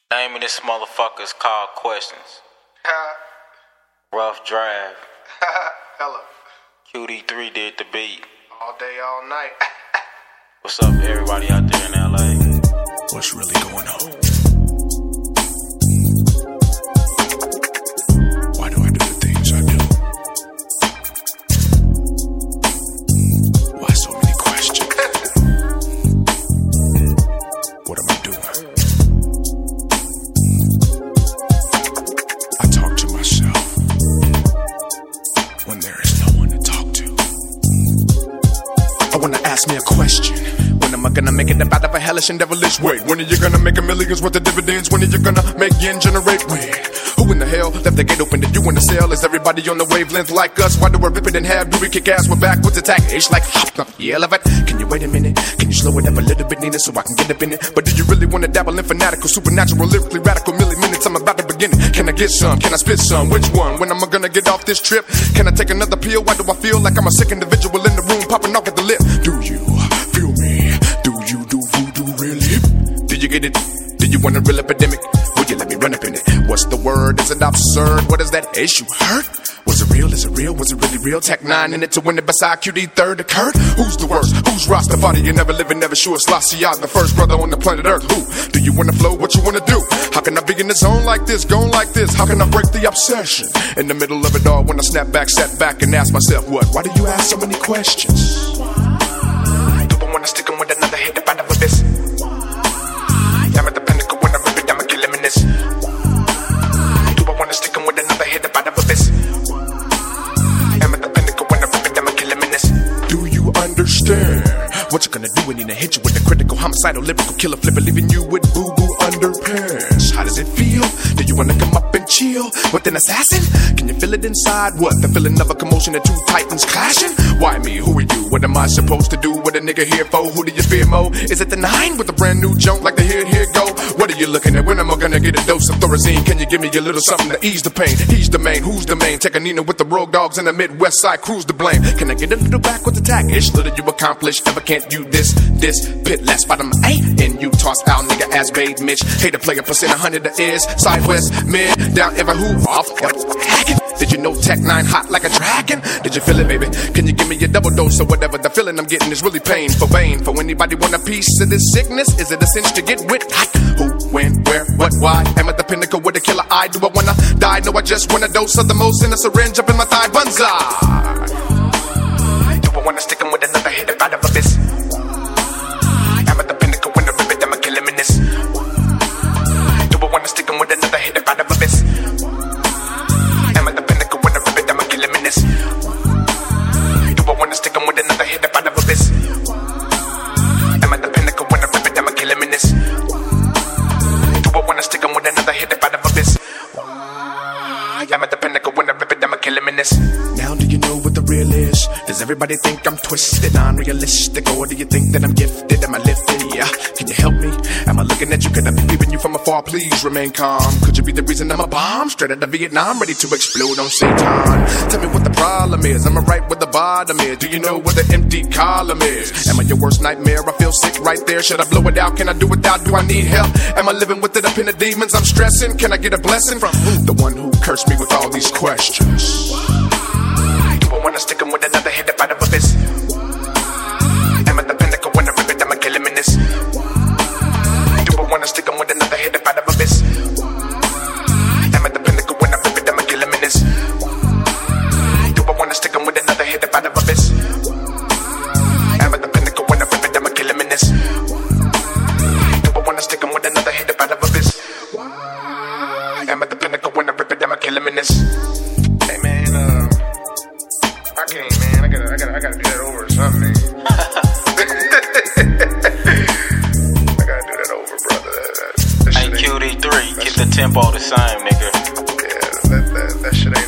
Name of this motherfucker's called Questions. Rough Draft. Hella. QD3 did the beat. All day, all night. What's up, everybody out there in LA? What's really going on? Why do I do the things I do? Why so many questions? What am I doing? I talk to myself when there is no one to talk to. I wanna ask me a question. When am I gonna make it out of a hellish and devilish way? When are you gonna make a millions worth of dividends? When are you gonna make yen generate wind? Who in the hell left the gate open? Did you want to sell? Is everybody on the wavelength like us? Why do we rip it in half? Do we kick ass? We're back with the attack. It's like hop, yeah, elevate. Can you wait a minute? Can you slow it up a little bit, Nina, so I can get up in it? But do you really want to dabble in fanatical, supernatural, lyrically radical, minutes? I'm about to begin it. Can I get some? Can I spit some? Which one? When am I gonna get off this trip? Can I take another pill? Why do I feel like I'm a sick individual in the room popping off at the lip? Do you feel me? Do you do voodoo really? Did you get it? Do you want a real epidemic? Would you let me run up in it? What's the word? Is it absurd? What is that issue? Hurt? Was it real? Is it real? Was it really real? Tech 9 in it to win it beside QD third occurred? Who's the worst? Who's Rastafari? You never living, never sure. Selassie, the first brother on the planet Earth. Who? Do you wanna flow? What you wanna do? How can I be in the zone like this? Going like this? How can I break the obsession? In the middle of it all, when I snap back, sat back and ask myself, what? Why do you ask so many questions? Do I wanna stick 'em with another hit up out of this? I'm at the pinnacle when I rip it, I'ma kill him in this. Do I wanna stick 'em with another hit up out of this? I'm at the pinnacle when I rip it, I'ma kill him in this. Do you understand what you gonna do when I hit you with a critical, homicidal, lyrical killer flipper, leaving you with boo-boo underpants? How does it feel? Do you wanna come up and chill with an assassin? Can you feel it inside? What? The feeling of a commotion of two titans clashing? Why me? Who are you? What am I supposed to do? What a nigga here for? Who do you fear more? Is it the 9 with a brand new junk like the here go? What are you looking at? When am I gonna get a dose of Thorazine? Can you give me a little something to ease the pain? He's the main, who's the main? Take a Nina with the road dogs in the Midwest side, cruise to blame. Can I get a little back with the attack-ish? Little you accomplish, ever can't you this pit last bottom A in you toss out nigga as Bade Mitch. Hate to play a percent 100 the is Sidewest, mid, down ever who off what hacking? Did you know Tech 9 hot like a dragon? Did you feel it, baby? Can you give me a double dose or whatever? The feeling I'm getting is really pain for vain. For anybody want a piece of this sickness? Is it a cinch to get with? Who, when, where, what, why? Am I the pinnacle with a killer eye? Do I wanna die? No, I just want a dose of the most in a syringe up in my thigh. Banzai. Do I wanna stick 'em with another hit up out of this? I'm at the pinnacle when I rip it, I'ma kill him in this. Do I wanna stick 'em with another hit up out of this? I'm at the pinnacle when I rip it, I'ma kill him in this. Do I wanna stick 'em with another hit up out of this? I'm at the pinnacle when I rip it, I'ma kill him in this. Do I wanna stick 'em with another hit up out of this? I'm at the pinnacle when I rip it, I'ma kill him in this. Now do you know what the real is? Does everybody think I'm twisted, unrealistic? Or do you think that I'm gifted? Am I lifted? Yeah. Can you help me? Am I looking at you? Could I be peeping you from afar? Please remain calm. Could you be the reason I'm a bomb? Straight out of Vietnam, ready to explode on Satan. Tell me what the problem is. Am I right where the bottom is? Do you know where the empty column is? Am I your worst nightmare? I feel sick right there. Should I blow it out? Can I do without? Do I need help? Am I living with it up in the demons? I'm stressing. Can I get a blessing from who? The one who cursed me with all these questions. Do I wanna stick 'em with another hit up out of this? I'm at the pinnacle when I rip it, I'ma kill him in this. Do I wanna stick 'em with another hit up out of this? I'm at the pinnacle when I rip it, I'ma kill him in this. Do I wanna stick 'em with another hit up out of this? I'm at the pinnacle when I rip it, I'ma kill him in this. Do I wanna stick 'em with another hit up out of this? I'm at the pinnacle when I rip it, I'ma kill him in this. Hey man, I can't, man. I gotta do that over or something, man. I gotta do that over, brother. That hey, QD3, get the tempo the same, nigga. Yeah, that shit ain't